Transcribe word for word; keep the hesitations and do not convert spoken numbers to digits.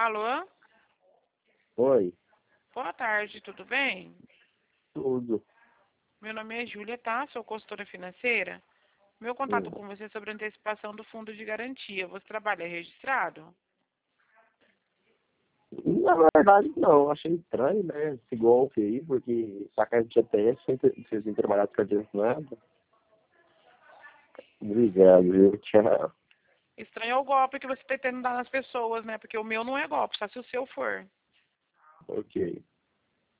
Alô? Oi, Boa tarde, tudo bem? tudo. Meu nome é Júlia, tá? Sou consultora financeira. Meu contato Hum. com você é sobre a antecipação do fundo de garantia. Você trabalha registrado? Na verdade, não. Achei estranho, né? Esse golpe aí, porque sacar de G P S sem ter- vocês têm trabalhado com adiante nada. Obrigado, viu? Tchau. Estranho é o golpe que você está tentando dar nas pessoas, né? Porque o meu não é golpe, só se o seu for. Ok.